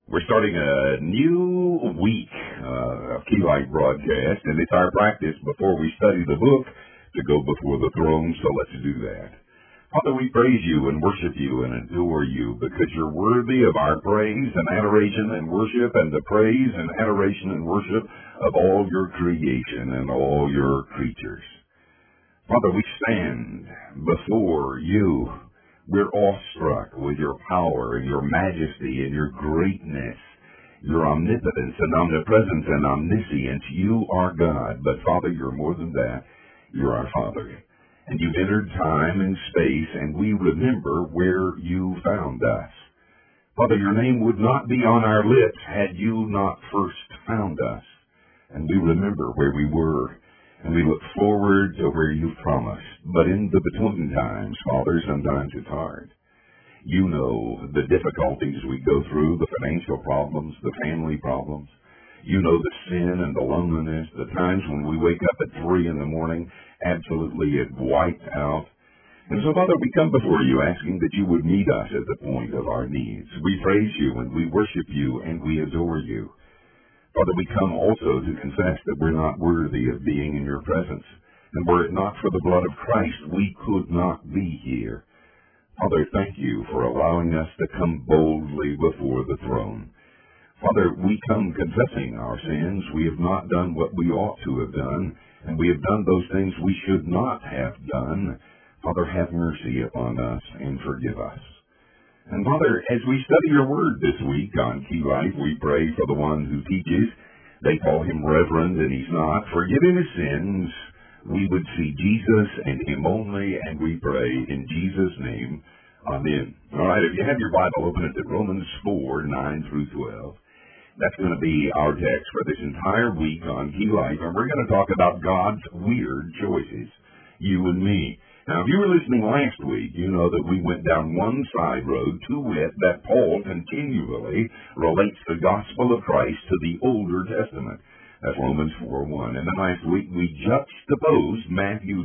We're starting a new week of Key Light broadcast, and it's our practice before we study the book to go before the throne, so let's do that. Father, we praise you and worship you and adore you because you're worthy of our praise and adoration and worship and the praise and adoration and worship of all your creation and all your creatures. Father, we stand before you. We're awestruck with your power and your majesty and your greatness, your omnipotence and omnipresence and omniscience. You are God, but Father, you're more than that. You're our Father. And you've entered time and space, and we remember where you found us. Father, your name would not be on our lips had you not first found us. And we remember where we were, and we look forward to where you've promised. But in the between times, Father, sometimes it's hard. You know the difficulties we go through, the financial problems, the family problems. You know the sin and the loneliness, the times when we wake up at 3 a.m, absolutely wiped out. And so, Father, we come before you asking that you would meet us at the point of our needs. We praise you and we worship you and we adore you. Father, we come also to confess that we're not worthy of being in your presence. And were it not for the blood of Christ, we could not be here. Father, thank you for allowing us to come boldly before the throne. Father, we come confessing our sins. We have not done what we ought to have done, and we have done those things we should not have done. Father, have mercy upon us and forgive us. And Father, as we study your word this week on Key Life, we pray for the one who teaches. They call him Reverend, and he's not. Forgive him his sins. We would see Jesus and him only, and we pray in Jesus' name. Amen. All right, if you have your Bible, open it to Romans 4, 9 through 12. That's going to be our text for this entire week on Key Life, and we're going to talk about God's weird choices, you and me. Now, if you were listening last week, you know that we went down one side road, to wit, that Paul continually relates the gospel of Christ to the Older Testament. That's Romans 4:1. And then last week we juxtaposed Matthew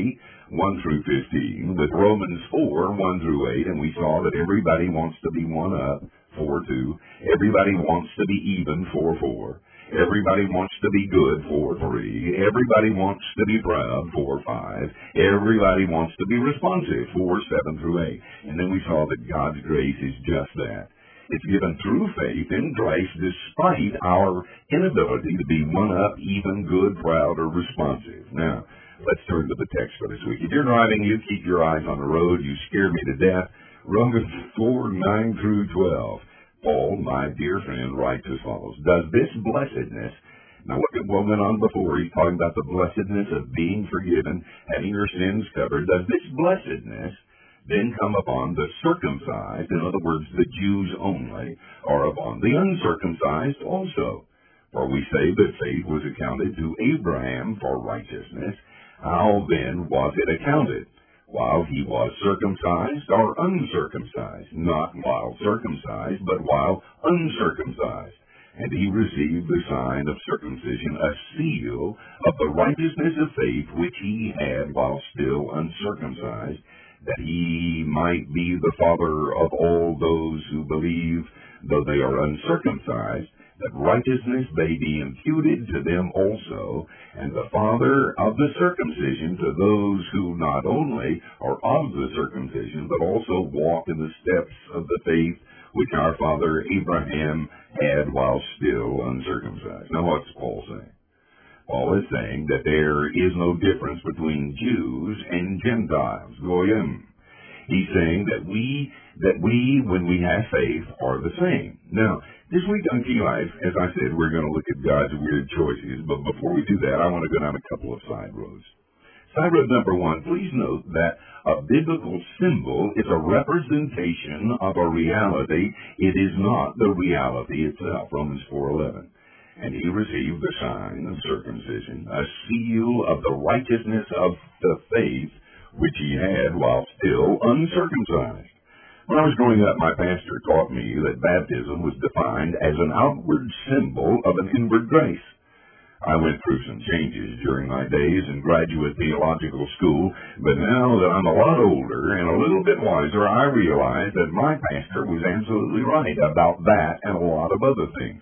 20:1 through 15, with Romans 4:1 through 8, and we saw that everybody wants to be one up, 4:2. Everybody wants to be even, 4:4. Everybody wants to be good, 4:3. Everybody wants to be proud, 4:5. Everybody wants to be responsive, 4:7 through 8. And then we saw that God's grace is just that. It's given through faith in Christ despite our inability to be one up, even, good, proud, or responsive. Now, let's turn to the text for this week. If you're driving, you keep your eyes on the road. You scare me to death. Romans 4, 9 through 12. Paul, my dear friend, writes as follows. Does this blessedness, now look at what went on before. He's talking about the blessedness of being forgiven, having your sins covered. Does this blessedness then come upon the circumcised, in other words, the Jews only, or upon the uncircumcised also? For we say that faith was accounted to Abraham for righteousness. How then was it accounted? While he was circumcised or uncircumcised? Not while circumcised, but while uncircumcised. And he received the sign of circumcision, a seal of the righteousness of faith which he had while still uncircumcised, that he might be the father of all those who believe, though they are uncircumcised, that righteousness may be imputed to them also, and the father of the circumcision to those who not only are of the circumcision, but also walk in the steps of the faith which our father Abraham had while still uncircumcised. Now what's Paul saying? Paul is saying that there is no difference between Jews and Gentiles, goyim. He's saying that we, when we have faith, are the same. Now, this week on Key Life, as I said, we're going to look at God's weird choices. But before we do that, I want to go down a couple of side roads. Side road number 1, please note that a biblical symbol is a representation of a reality. It is not the reality itself. Romans 4:11. And he received the sign of circumcision, a seal of the righteousness of the faith which he had while still uncircumcised. When I was growing up, my pastor taught me that baptism was defined as an outward symbol of an inward grace. I went through some changes during my days in graduate theological school, but now that I'm a lot older and a little bit wiser, I realize that my pastor was absolutely right about that and a lot of other things.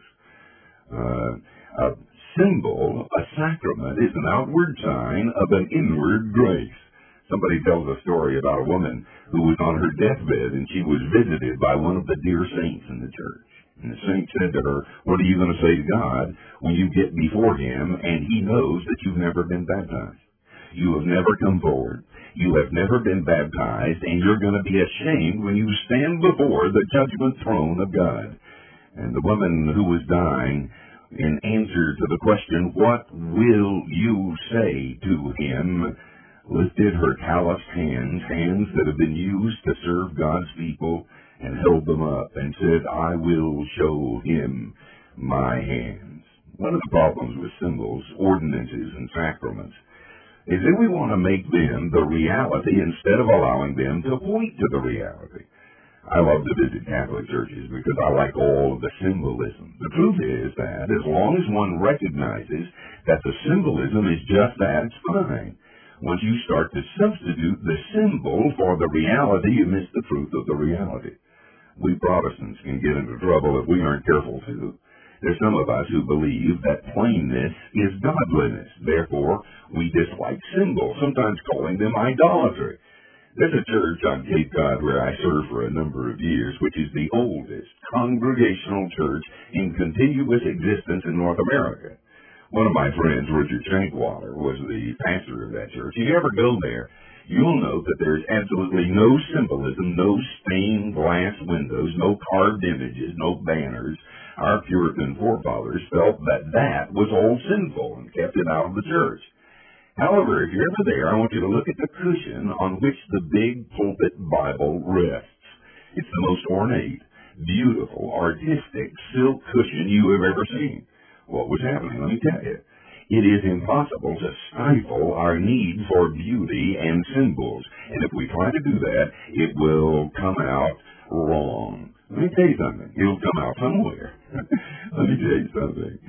A symbol, a sacrament, is an outward sign of an inward grace. Somebody tells a story about a woman who was on her deathbed and she was visited by one of the dear saints in the church. And the saint said to her, "What are you going to say to God when you get before him and he knows that you've never been baptized? You have never come forward. You have never been baptized, and you're going to be ashamed when you stand before the judgment throne of God." And the woman who was dying, in answer to the question, "What will you say to him?" lifted her calloused hands that have been used to serve God's people, and held them up and said, "I will show him my hands." One of the problems with symbols, ordinances, and sacraments is that we want to make them the reality instead of allowing them to point to the reality. I love to visit Catholic churches because I like all of the symbolism. The truth is that as long as one recognizes that the symbolism is just that, it's fine. Once you start to substitute the symbol for the reality, you miss the truth of the reality. We Protestants can get into trouble if we aren't careful too. There's some of us who believe that plainness is godliness. Therefore, we dislike symbols, sometimes calling them idolatry. There's a church on Cape Cod where I served for a number of years, which is the oldest congregational church in continuous existence in North America. One of my friends, Richard Shankwater, was the pastor of that church. If you ever go there, you'll note that there's absolutely no symbolism, no stained glass windows, no carved images, no banners. Our Puritan forefathers felt that that was all sinful and kept it out of the church. However, if you're ever there, I want you to look at the cushion on which the big pulpit Bible rests. It's the most ornate, beautiful, artistic silk cushion you have ever seen. What was happening? Let me tell you. It is impossible to stifle our need for beauty and symbols. And if we try to do that, it will come out wrong. Let me tell you something. It'll come out somewhere. Let me tell you something.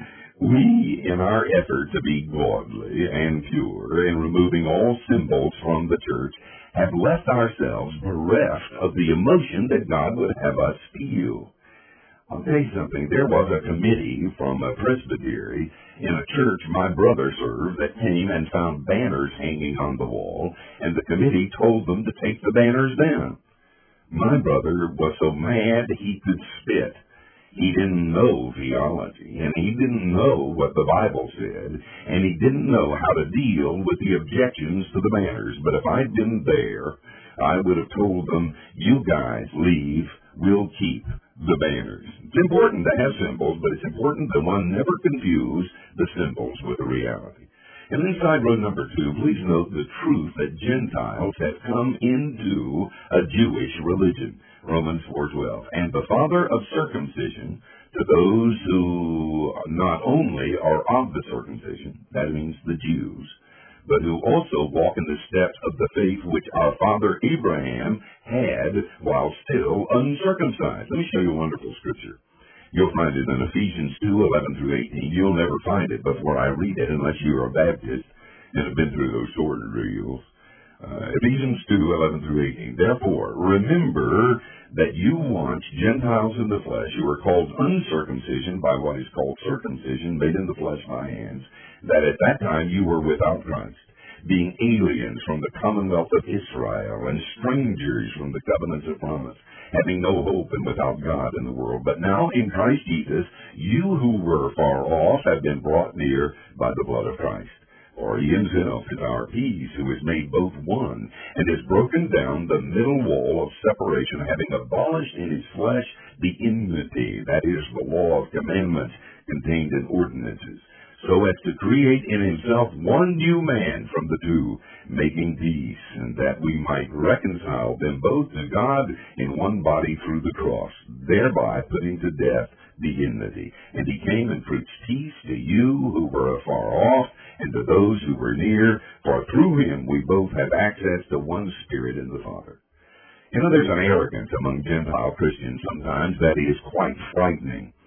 We, in our effort to be godly and pure and removing all symbols from the church, have left ourselves bereft of the emotion that God would have us feel. I'll tell you something. There was a committee from a presbytery in a church my brother served that came and found banners hanging on the wall, and the committee told them to take the banners down. My brother was so mad he could spit. He didn't know theology, and he didn't know what the Bible said, and he didn't know how to deal with the objections to the banners. But if I'd been there, I would have told them, "You guys leave, we'll keep the banners." It's important to have symbols, but it's important that one never confuse the symbols with the reality. And then side road number 2, please note the truth that Gentiles have come into a Jewish religion. Romans 4:12. And the father of circumcision to those who not only are of the circumcision, that means the Jews, but who also walk in the steps of the faith which our father Abraham had while still uncircumcised. Let me show you a wonderful scripture. You'll find it in Ephesians 2:11-18. You'll never find it before I read it unless you're a Baptist and have been through those sword drills. Ephesians 2:11-18. Therefore, remember that you once Gentiles in the flesh, who were called uncircumcision by what is called circumcision, made in the flesh by hands, that at that time you were without Christ, being aliens from the commonwealth of Israel and strangers from the covenants of promise, having no hope and without God in the world. But now in Christ Jesus, you who were far off have been brought near by the blood of Christ. For he himself is our peace, who has made both one, and has broken down the middle wall of separation, having abolished in his flesh the enmity, that is, the law of commandments contained in ordinances, so as to create in himself one new man from the two, making peace, and that we might reconcile them both to God in one body through the cross, thereby putting to death the enmity. And he came and preached peace to you who were afar off, and to those who were near, for through him we both have access to one Spirit in the Father. You know, there's an arrogance among Gentile Christians sometimes that is quite frightening.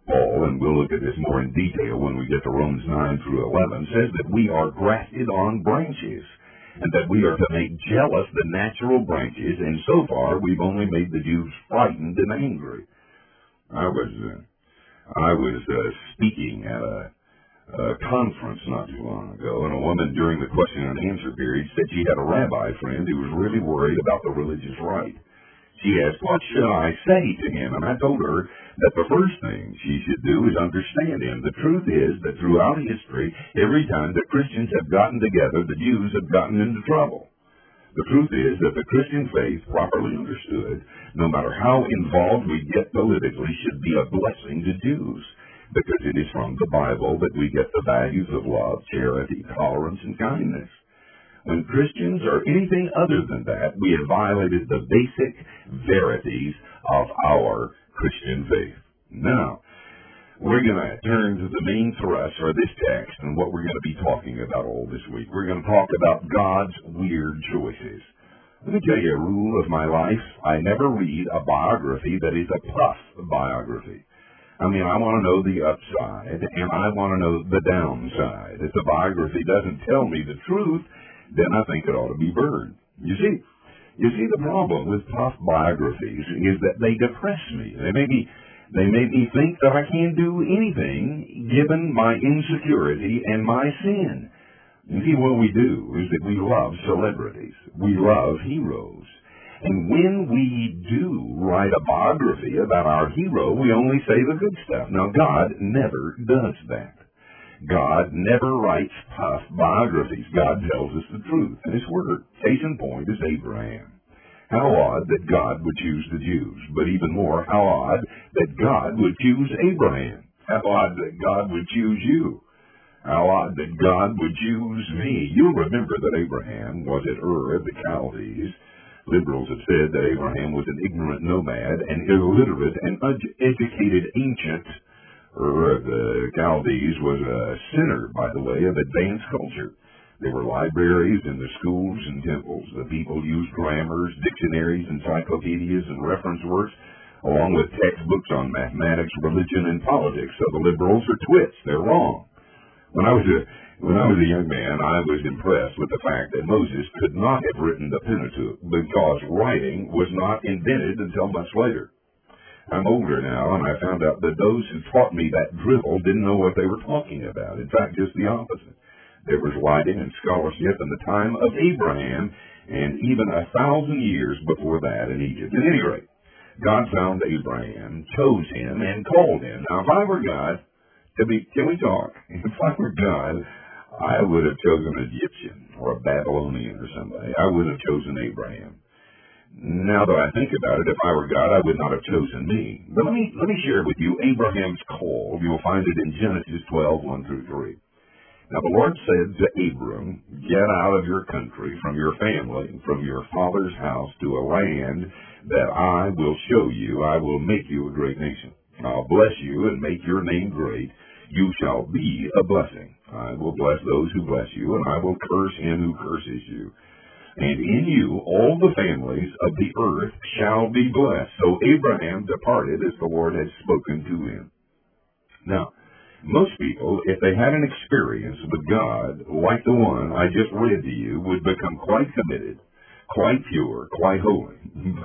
Paul, and we'll look at this more in detail when we get to Romans 9 through 11, says that we are grafted on branches, and that we are to make jealous the natural branches, and so far we've only made the Jews frightened and angry. I was speaking at a conference not too long ago, and a woman during the question and answer period said she had a rabbi friend who was really worried about the religious right. She asked, what should I say to him? And I told her that the first thing she should do is understand him. The truth is that throughout history, every time that Christians have gotten together, the Jews have gotten into trouble. The truth is that the Christian faith, properly understood, no matter how involved we get politically, should be a blessing to Jews, because it is from the Bible that we get the values of love, charity, tolerance, and kindness. When Christians are anything other than that, we have violated the basic verities of our Christian faith. Now, we're going to turn to the main thrust for this text and what we're going to be talking about all this week. We're going to talk about God's weird choices. Let me tell you a rule of my life. I never read a biography that is a puff biography. I mean, I want to know the upside, and I want to know the downside. If the biography doesn't tell me the truth, then I think it ought to be burned. You see, the problem with puff biographies is that they depress me. They make me think that I can't do anything given my insecurity and my sin. You see, what we do is that we love celebrities. We love heroes. And when we do write a biography about our hero, we only say the good stuff. Now, God never does that. God never writes puff biographies. God tells us the truth in His Word. Case in point is Abraham. How odd that God would choose the Jews, but even more, how odd that God would choose Abraham. How odd that God would choose you. How odd that God would choose me. You'll remember that Abraham was at Ur of the Chaldees. Liberals have said that Abraham was an ignorant nomad, an illiterate and uneducated ancient. Ur of the Chaldees was a center, by the way, of advanced culture. There were libraries in the schools and temples. The people used grammars, dictionaries, encyclopedias, and reference works, along with textbooks on mathematics, religion, and politics. So the liberals are twits. They're wrong. When I was a young man, I was impressed with the fact that Moses could not have written the Pentateuch because writing was not invented until much later. I'm older now, and I found out that those who taught me that drivel didn't know what they were talking about. In fact, just the opposite. There was writing and scholarship in the time of Abraham, and even 1,000 years before that in Egypt. At any rate, God found Abraham, chose him, and called him. Now, if I were God, can we talk? If I were God, I would have chosen an Egyptian or a Babylonian or somebody. I would have chosen Abraham. Now that I think about it, if I were God, I would not have chosen me. But let me share with you Abraham's call. You'll find it in Genesis 12, 1 through 3. Now the Lord said to Abram, get out of your country, from your family, from your father's house, to a land that I will show you. I will make you a great nation. I'll bless you and make your name great. You shall be a blessing. I will bless those who bless you, and I will curse him who curses you. And in you all the families of the earth shall be blessed. So Abraham departed as the Lord had spoken to him. Now, most people, if they had an experience with God like the one I just read to you, would become quite committed, quite pure, quite holy.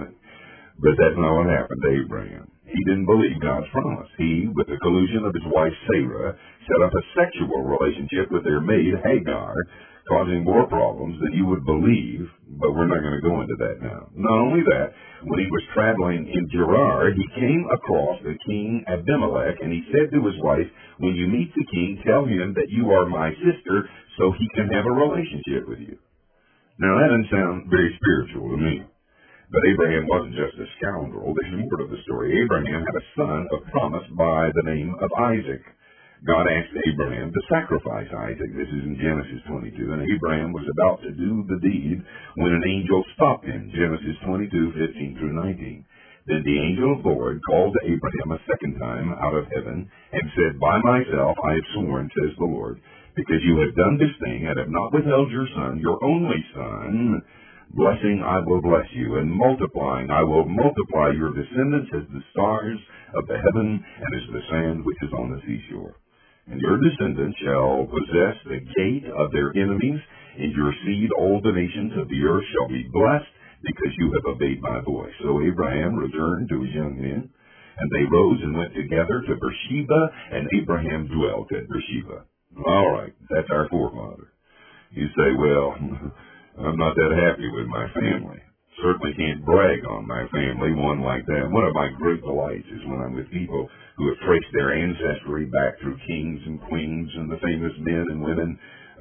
But that's not what happened to Abraham. He didn't believe God's promise. He, with the collusion of his wife Sarah, set up a sexual relationship with their maid Hagar, causing more problems than you would believe, but we're not going to go into that now. Not only that, when he was traveling in Gerar, he came across the king Abimelech, and he said to his wife, when you meet the king, tell him that you are my sister so he can have a relationship with you. Now, that doesn't sound very spiritual to me. But Abraham wasn't just a scoundrel. There's more to the story. Abraham had a son of promise by the name of Isaac. God asked Abraham to sacrifice Isaac. This is in Genesis 22. And Abraham was about to do the deed when an angel stopped him. Genesis 22, 15 through 19. Then the angel of the Lord called to Abraham a second time out of heaven and said, by myself I have sworn, says the Lord, because you have done this thing and have not withheld your son, your only son, Blessing, I will bless you, and multiplying, I will multiply your descendants as the stars of the heaven and as the sand which is on the seashore. And your descendants shall possess the gate of their enemies. In your seed all the nations of the earth shall be blessed, because you have obeyed my voice. So Abraham returned to his young men, and they rose and went together to Beersheba, and Abraham dwelt at Beersheba. All right, that's our forefather. You say, well, I'm not that happy with my family. Certainly can't brag on my family, one like that. One of my great delights is when I'm with people who have traced their ancestry back through kings and queens and the famous men and women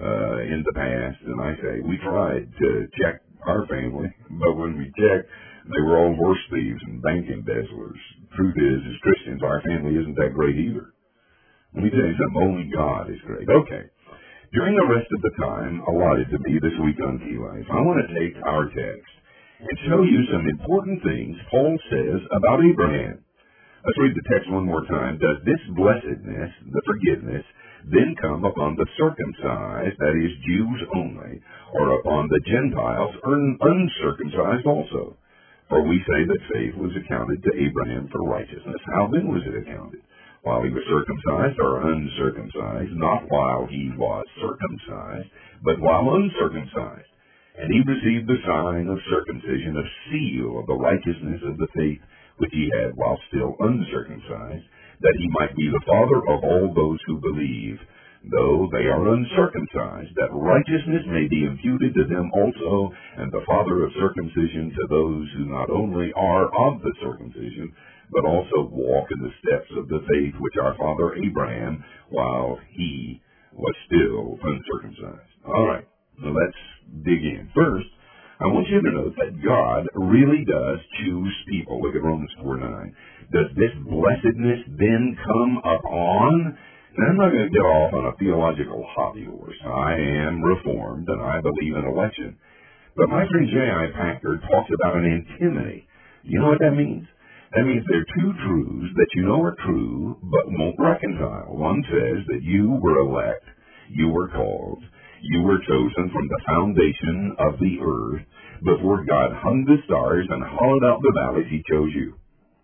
in the past. And I say, we tried to check our family, but when we checked, they were all horse thieves and bank embezzlers. Truth is, as Christians, our family isn't that great either. Let me tell you something, only God is great. Okay. During the rest of the time allotted to me this week on Key Life, I want to take our text and show you some important things Paul says about Abraham. Let's read the text one more time. Does this blessedness, the forgiveness, then come upon the circumcised, that is, Jews only, or upon the Gentiles, uncircumcised also? For we say that faith was accounted to Abraham for righteousness. How then was it accounted? While he was circumcised or uncircumcised? Not while he was circumcised, but while uncircumcised. And he received the sign of circumcision, a seal of the righteousness of the faith which he had while still uncircumcised, that he might be the father of all those who believe, though they are uncircumcised, that righteousness may be imputed to them also, and the father of circumcision to those who not only are of the circumcision, but also walk in the steps of the faith which our father Abraham, while he was still uncircumcised. All right, now let's dig in. First, I want you to note that God really does choose people. Look at Romans 4:9. Does this blessedness then come upon? Now, I'm not going to get off on a theological hobby horse. I am Reformed, and I believe in election. But my friend J.I. Packer talks about an antinomy. You know what that means? That means there are two truths that you know are true, but won't reconcile. One says that you were elect, you were called, you were chosen from the foundation of the earth. Before God hung the stars and hollowed out the valleys, he chose you.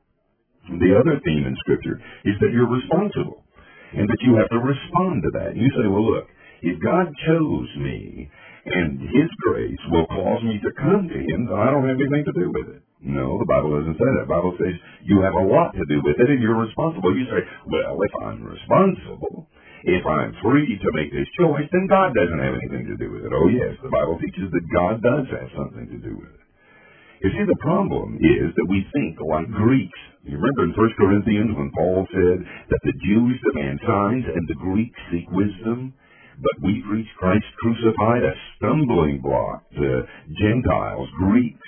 The other theme in Scripture is that you're responsible, and that you have to respond to that. And you say, well, look, if God chose me, and his grace will cause me to come to him, then I don't have anything to do with it. No, the Bible doesn't say that. The Bible says you have a lot to do with it, and you're responsible. You say, well, if I'm responsible, if I'm free to make this choice, then God doesn't have anything to do with it. Oh, yes, the Bible teaches that God does have something to do with it. You see, the problem is that we think like Greeks. You remember in 1 Corinthians when Paul said that the Jews demand signs and the Greeks seek wisdom? But we preach Christ crucified, a stumbling block to Gentiles, Greeks,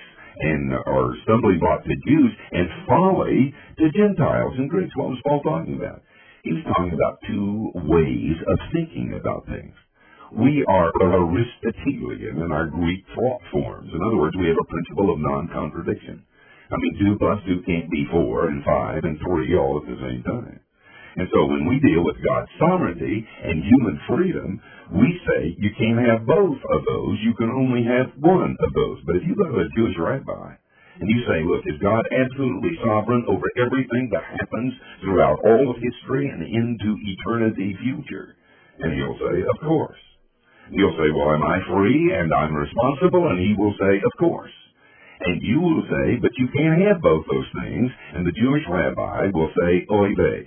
or stumbling block to Jews, and folly to Gentiles and Greeks. What was Paul talking about? He was talking about two ways of thinking about things. We are Aristotelian in our Greek thought forms. In other words, we have a principle of non-contradiction. I mean, 2 plus 2 can't be 4 and 5 and 3 all at the same time. And so when we deal with God's sovereignty and human freedom, we say you can't have both of those. You can only have one of those. But if you go to a Jewish rabbi and you say, look, is God absolutely sovereign over everything that happens throughout all of history and into eternity future? And he'll say, of course. You'll say, well, am I free and I'm responsible? And he will say, of course. And you will say, but you can't have both those things. And the Jewish rabbi will say, oy vey.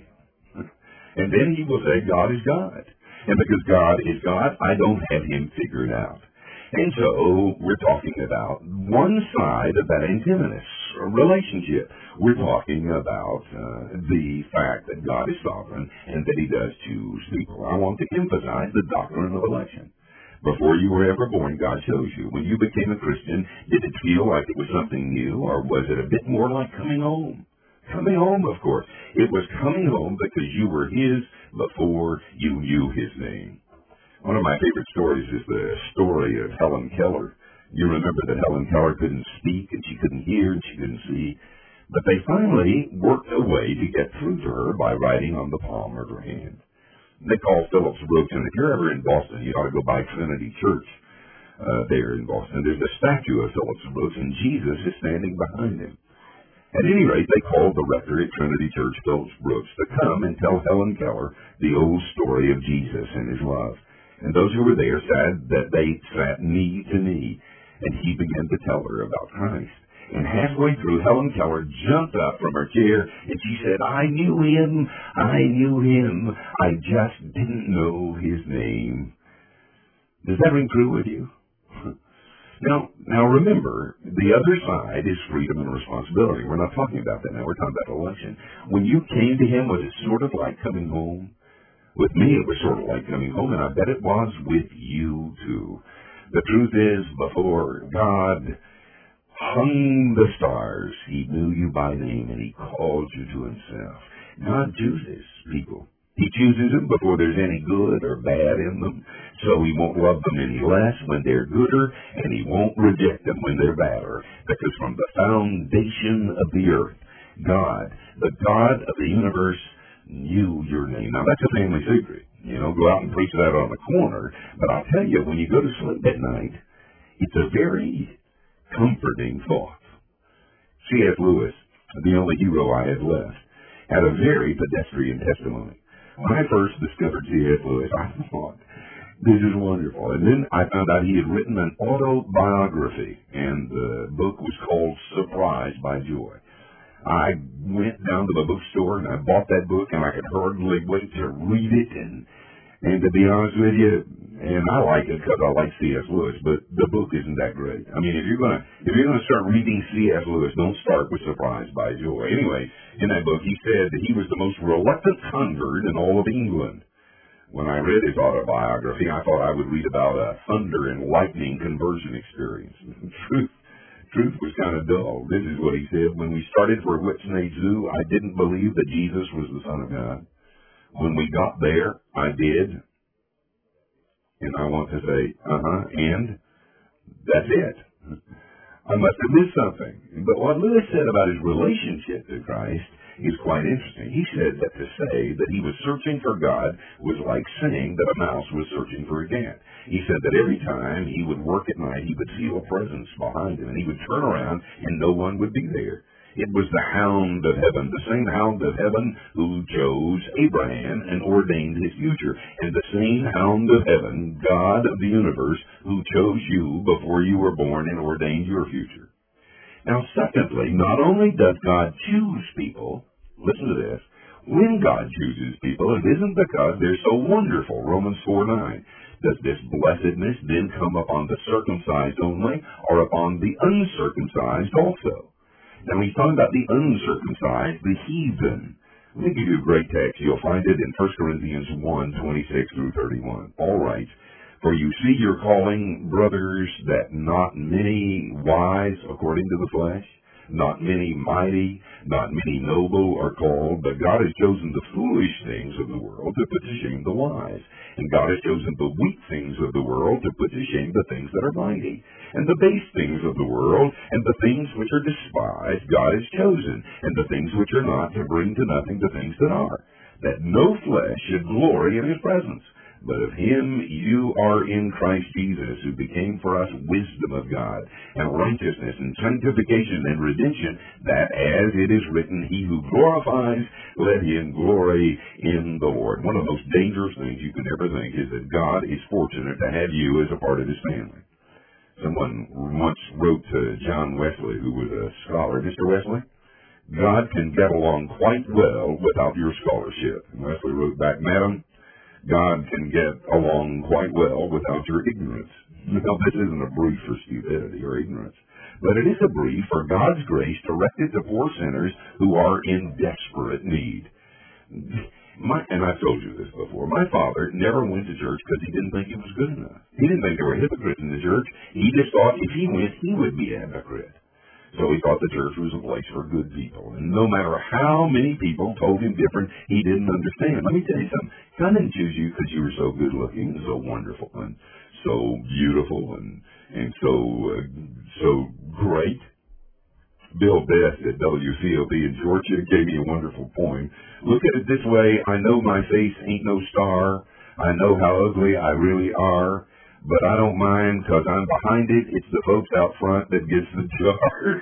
And then he will say, God is God. And because God is God, I don't have him figured out. And so we're talking about one side of that antinomous relationship. We're talking about the fact that God is sovereign and that he does choose people. I want to emphasize the doctrine of election. Before you were ever born, God chose you. When you became a Christian, did it feel like it was something new, or was it a bit more like coming home? Coming home, of course. It was coming home because you were his before you knew his name. One of my favorite stories is the story of Helen Keller. You remember that Helen Keller couldn't speak, and she couldn't hear, and she couldn't see. But they finally worked a way to get through to her by writing on the palm of her hand. They called Phillips Brooks, and if you're ever in Boston, you ought to go by Trinity Church. there in Boston. There's a statue of Phillips Brooks, and Jesus is standing behind him. At any rate, they called the rector at Trinity Church, Phillips Brooks, to come and tell Helen Keller the old story of Jesus and his love. And those who were there said that they sat knee to knee, and he began to tell her about Christ. And halfway through, Helen Keller jumped up from her chair, and she said, I knew him, I just didn't know his name. Does that ring true with you? Now remember, the other side is freedom and responsibility. We're not talking about that now. We're talking about election. When you came to him, was it sort of like coming home? With me, it was sort of like coming home, and I bet it was with you, too. The truth is, before God hung the stars, he knew you by name, and he called you to himself. God chooses people. He chooses them before there's any good or bad in them, so he won't love them any less when they're gooder, and he won't reject them when they're badder, because from the foundation of the earth, God, the God of the universe, knew your name. Now, that's a family secret. Go out and preach that on the corner, but I'll tell you, when you go to sleep at night, it's a very comforting thought. C.S. Lewis, the only hero I had left, had a very pedestrian testimony. When I first discovered C.S. Lewis, I thought, this is wonderful. And then I found out he had written an autobiography, and the book was called Surprised by Joy. I went down to the bookstore, and I bought that book, and I could hardly wait to read it. And to be honest with you, and I like it because I like C.S. Lewis, but the book isn't that great. I mean, if you're gonna start reading C.S. Lewis, don't start with Surprised by Joy. Anyway, in that book, he said that he was the most reluctant convert in all of England. When I read his autobiography, I thought I would read about a thunder and lightning conversion experience. Truth was kind of dull. This is what he said. When we started for Whitsunday Zoo, I didn't believe that Jesus was the Son of God. When we got there, I did. And I want to say, and that's it. I must have missed something. But what Lewis said about his relationship to Christ is quite interesting. He said that to say that he was searching for God was like saying that a mouse was searching for a cat. He said that every time he would work at night, he would feel a presence behind him, and he would turn around, and no one would be there. It was the hound of heaven, the same hound of heaven who chose Abraham and ordained his future, and the same hound of heaven, God of the universe, who chose you before you were born and ordained your future. Now, secondly, not only does God choose people, listen to this, when God chooses people, it isn't because they're so wonderful, Romans 4:9. Does this blessedness then come upon the circumcised only, or upon the uncircumcised also? Now, he's talking about the uncircumcised, the heathen. Let me give you a great text. You'll find it in 1 Corinthians 1:26 through 31. All right. For you see your calling, brothers, that not many wise according to the flesh, not many mighty, not many noble are called, but God has chosen the foolish things of the world to put to shame the wise. And God has chosen the weak things of the world to put to shame the things that are mighty. And the base things of the world, and the things which are despised, God has chosen, and the things which are not, to bring to nothing the things that are, that no flesh should glory in his presence. But of him you are in Christ Jesus, who became for us wisdom of God, and righteousness, and sanctification, and redemption, that as it is written, he who glorifies, let him glory in the Lord. One of the most dangerous things you can ever think is that God is fortunate to have you as a part of his family. Someone once wrote to John Wesley, who was a scholar, Mr. Wesley, God can get along quite well without your scholarship. And Wesley wrote back, Madam, God can get along quite well without your ignorance. Now, this isn't a brief for stupidity or ignorance, but it is a brief for God's grace directed to poor sinners who are in desperate need. And I've told you this before, my father never went to church because he didn't think it was good enough. He didn't think there were hypocrites in the church. He just thought if he went, he would be a hypocrite. So he thought the church was a place for good people. And no matter how many people told him different, he didn't understand. Let me tell you something. God didn't choose you because you were so good looking and so wonderful and so beautiful and so great. Bill Best at WCOP in Georgia gave me a wonderful point. Look at it this way. I know my face ain't no star. I know how ugly I really are. But I don't mind because I'm behind it. It's the folks out front that gets the jar.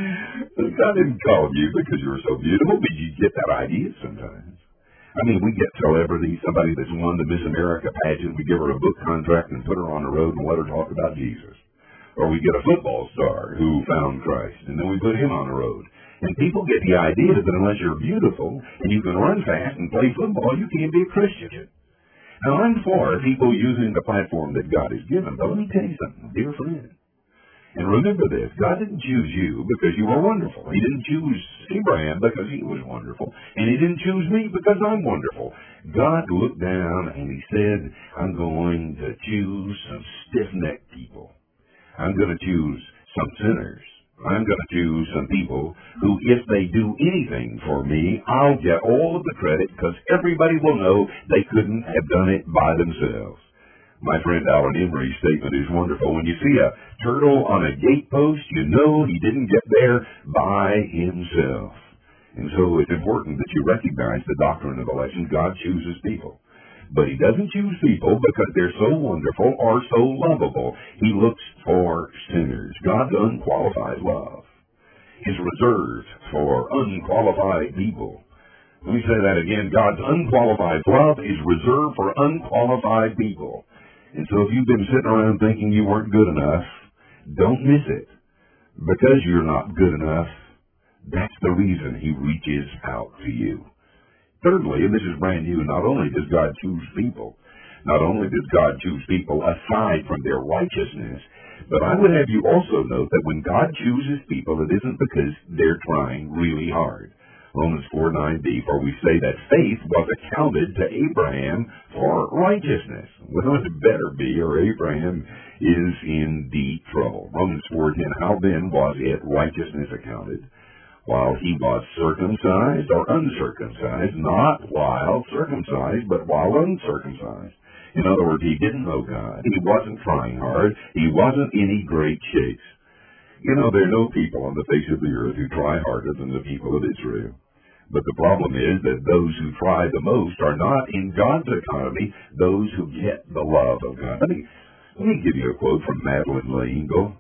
God didn't call you because you were so beautiful, but you get that idea sometimes. I mean, we get celebrities, somebody that's won the Miss America pageant, we give her a book contract and put her on the road and let her talk about Jesus. Or we get a football star who found Christ, and then we put him on the road. And people get the idea that unless you're beautiful and you can run fast and play football, you can't be a Christian. Now, I'm for people using the platform that God has given, but let me tell you something, dear friend. And remember this, God didn't choose you because you were wonderful. He didn't choose Abraham because he was wonderful. And he didn't choose me because I'm wonderful. God looked down and he said, I'm going to choose some stiff-necked people. I'm going to choose some sinners. I'm going to choose some people who, if they do anything for me, I'll get all of the credit because everybody will know they couldn't have done it by themselves. My friend Alan Emery's statement is wonderful. When you see a turtle on a gatepost, you know he didn't get there by himself. And so it's important that you recognize the doctrine of election. God chooses people. But he doesn't choose people because they're so wonderful or so lovable. He looks for sinners. God's unqualified love is reserved for unqualified people. Let me say that again. God's unqualified love is reserved for unqualified people. And so if you've been sitting around thinking you weren't good enough, don't miss it. Because you're not good enough, that's the reason he reaches out to you. Thirdly, and this is brand new, not only does God choose people, not only does God choose people aside from their righteousness, but I would have you also note that when God chooses people, it isn't because they're trying really hard. Romans 4:9b, for we say that faith was accounted to Abraham for righteousness. Well, it better be, or Abraham is in deep trouble. Romans 4:10, how then was it righteousness accounted? While he was circumcised or uncircumcised, not while circumcised, but while uncircumcised. In other words, he didn't know God. He wasn't trying hard. He wasn't in any great shakes. You know, there are no people on the face of the earth who try harder than the people of Israel. But the problem is that those who try the most are not in God's economy, those who get the love of God. Let me give you a quote from Madeleine L'Engle.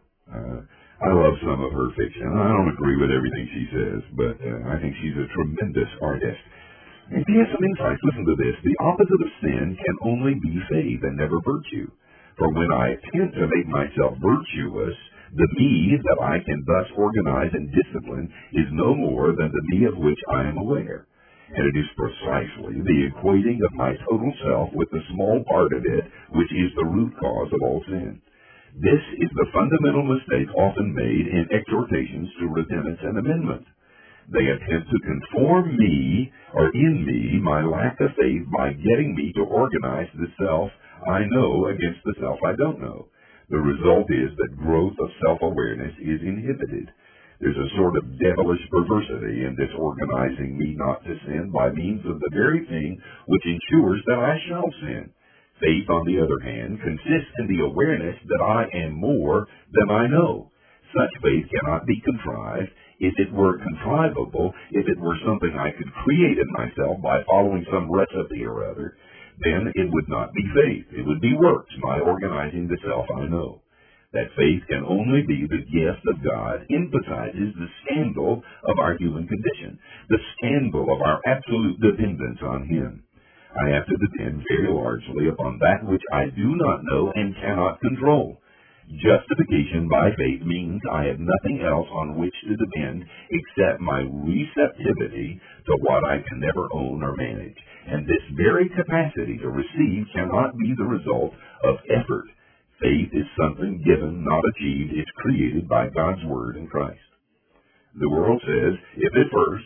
I love some of her fiction. I don't agree with everything she says, but I think she's a tremendous artist. And she has some insights. Listen to this. The opposite of sin can only be faith and never virtue. For when I attempt to make myself virtuous, the me that I can thus organize and discipline is no more than the me of which I am aware. And it is precisely the equating of my total self with the small part of it which is the root cause of all sin. This is the fundamental mistake often made in exhortations to repentance and amendment. They attempt to conform me, or in me, my lack of faith by getting me to organize the self I know against the self I don't know. The result is that growth of self-awareness is inhibited. There's a sort of devilish perversity in this organizing me not to sin by means of the very thing which ensures that I shall sin. Faith, on the other hand, consists in the awareness that I am more than I know. Such faith cannot be contrived. If it were contrivable, if it were something I could create in myself by following some recipe or other, then it would not be faith. It would be works, my organizing the self I know. That faith can only be the gift of God emphasizes the scandal of our human condition, the scandal of our absolute dependence on Him. I have to depend very largely upon that which I do not know and cannot control. Justification by faith means I have nothing else on which to depend except my receptivity to what I can never own or manage. And this very capacity to receive cannot be the result of effort. Faith is something given, not achieved. It's created by God's Word in Christ. The world says, if at first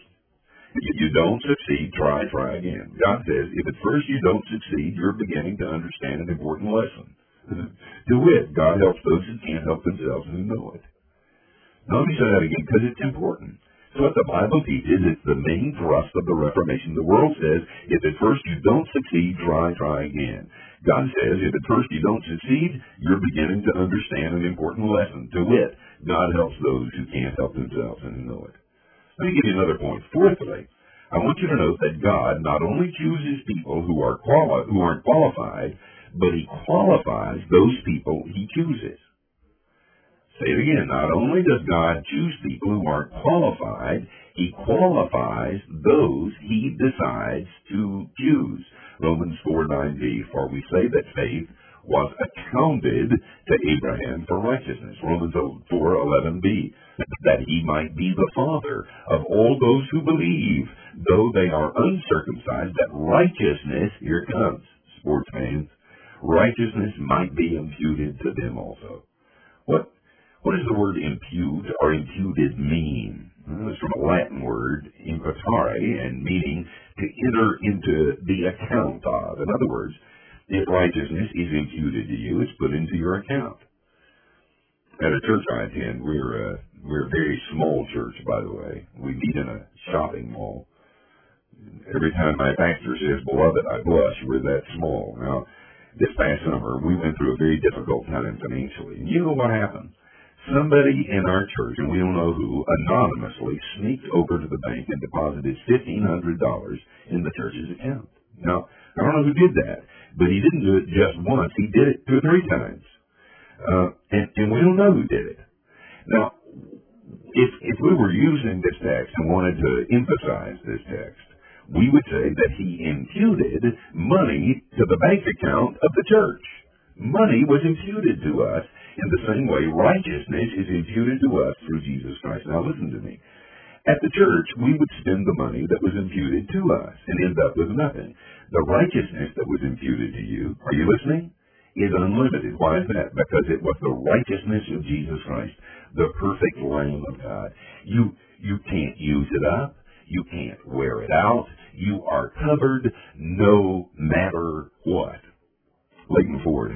you don't succeed, try again. God says, if at first you don't succeed, you're beginning to understand an important lesson. To wit, God helps those who can't help themselves and who know it. Now let me say that again because it's important. So what the Bible teaches, it's the main thrust of the Reformation. The world says, if at first you don't succeed, try again. God says, if at first you don't succeed, you're beginning to understand an important lesson. To wit, God helps those who can't help themselves and who know it. Let me give you another point. Fourthly, I want you to note that God not only chooses people who aren't qualified, but he qualifies those people he chooses. Say it again. Not only does God choose people who aren't qualified, he qualifies those he decides to choose. Romans 4:9b, for we say that faith was accounted to Abraham for righteousness. Romans 4:11b, that he might be the father of all those who believe, though they are uncircumcised, that righteousness, here it comes, sports fans, righteousness might be imputed to them also. What does the word impute or imputed mean? Well, it's from a Latin word, imputare, and meaning to enter into the account of. In other words, if righteousness is imputed to you, it's put into your account. At a church I attend, we're a very small church, by the way. We meet in a shopping mall. Every time my pastor says, "Beloved, I blush," we're that small. Now, this past summer, we went through a very difficult time financially. And you know what happened? Somebody in our church, and we don't know who, anonymously sneaked over to the bank and deposited $1,500 in the church's account. Now, I don't know who did that, but he didn't do it just once. He did it 2 or 3 times. And we don't know who did it. Now, if we were using this text and wanted to emphasize this text, we would say that he imputed money to the bank account of the church. Money was imputed to us in the same way righteousness is imputed to us through Jesus Christ. Now listen to me. At the church, we would spend the money that was imputed to us and end up with nothing. The righteousness that was imputed to you, are you listening, is unlimited. Why is that? Because it was the righteousness of Jesus Christ, the perfect Lamb of God. You can't use it up. You can't wear it out. You are covered no matter what. Leighton Ford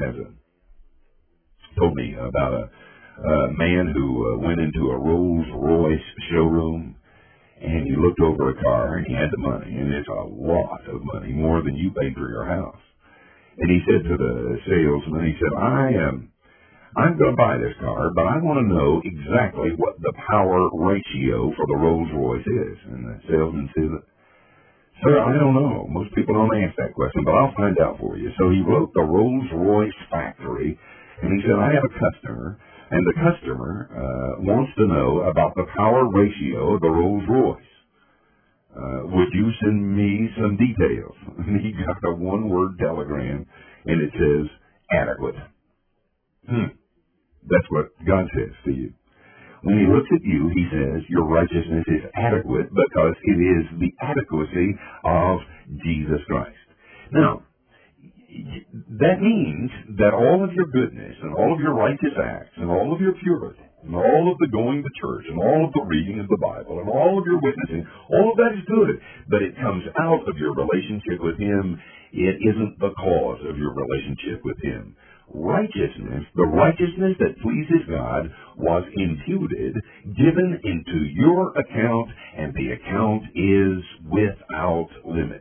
told me about a man who went into a Rolls-Royce showroom, and he looked over a car, and he had the money, and it's a lot of money, more than you pay for your house. And he said to the salesman, he said, I'm going to buy this car, but I want to know exactly what the power ratio for the Rolls-Royce is. And the salesman said, "Sir, I don't know. Most people don't ask that question, but I'll find out for you." So he wrote the Rolls-Royce factory, and he said, "I have a customer, and the customer wants to know about the power ratio of the Rolls-Royce. Would you send me some details?" And he got a 1-word telegram, and it says, "adequate." That's what God says to you. When he looks at you, he says, your righteousness is adequate because it is the adequacy of Jesus Christ. Now, that means that all of your goodness and all of your righteous acts and all of your purity and all of the going to church and all of the reading of the Bible and all of your witnessing, all of that is good, but it comes out of your relationship with Him. It isn't the cause of your relationship with Him. Righteousness, the righteousness that pleases God, was imputed, given into your account, and the account is without limit.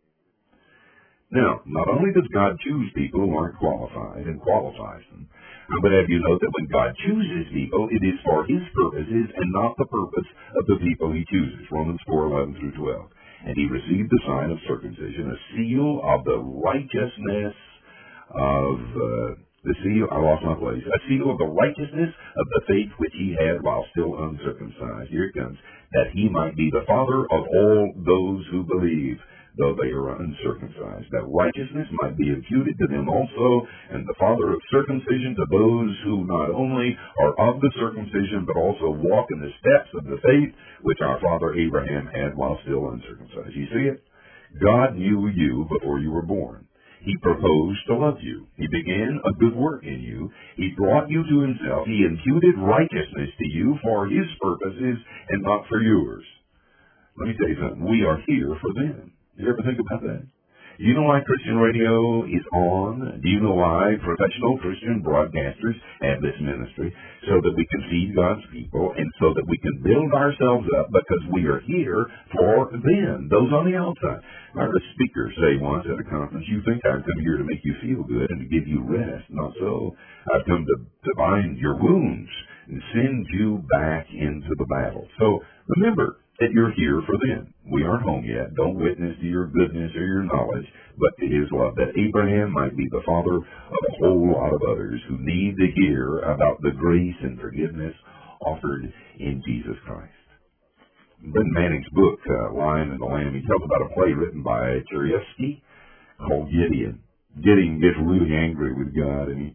Now, not only does God choose people who aren't qualified and qualifies them, but have you know that when God chooses people, it is for His purposes and not the purpose of the people He chooses. Romans 4:11 through 12. And He received the sign of circumcision, a seal of the righteousness of the seal, I lost my place, a seal of the righteousness of the faith which he had while still uncircumcised. Here it comes. That he might be the father of all those who believe, though they are uncircumcised. That righteousness might be imputed to them also, and the father of circumcision to those who not only are of the circumcision, but also walk in the steps of the faith which our father Abraham had while still uncircumcised. You see it? God knew you before you were born. He proposed to love you. He began a good work in you. He brought you to Himself. He imputed righteousness to you for His purposes and not for yours. Let me tell you something. We are here for them. You ever think about that? Do you know why Christian radio is on? Do you know why professional Christian broadcasters have this ministry? So that we can feed God's people and so that we can build ourselves up because we are here for them, those on the outside. I heard a speaker say once at a conference, "You think I've come here to make you feel good and to give you rest. Not so. I've come to bind your wounds and send you back into the battle." So remember, that you're here for them. We aren't home yet. Don't witness to your goodness or your knowledge, but to his love, that Abraham might be the father of a whole lot of others who need to hear about the grace and forgiveness offered in Jesus Christ. Ben Manning's book, Lion and the Lamb, he tells about a play written by Cherevsky called Gideon. Gideon gets really angry with God, and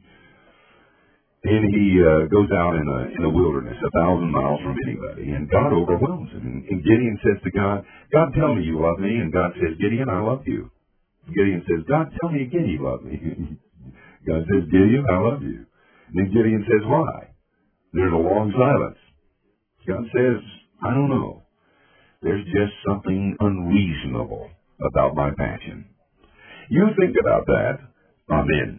he goes out in a wilderness 1,000 miles from anybody, and God overwhelms him. And Gideon says to God, God, tell me you love me. And God says, Gideon, I love you. Gideon says, God, tell me again you love me. God says, Gideon, I love you. And then Gideon says, why? There's a long silence. God says, I don't know. There's just something unreasonable about my passion. You think about that. Amen.